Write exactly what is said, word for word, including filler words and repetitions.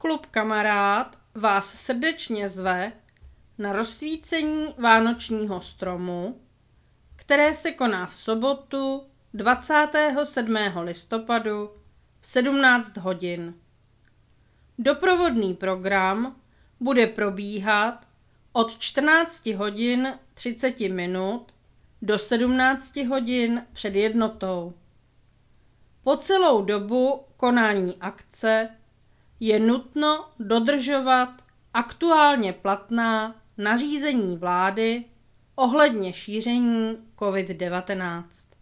Klub Kamarád vás srdečně zve na rozsvícení vánočního stromu, které se koná v sobotu dvacátého sedmého listopadu v sedmnáct hodin. Doprovodný program bude probíhat od čtrnáct hodin třicet minut do sedmnáct hodin před jednotou. Po celou dobu konání akce je nutno dodržovat aktuálně platná nařízení vlády ohledně šíření covid devatenáct.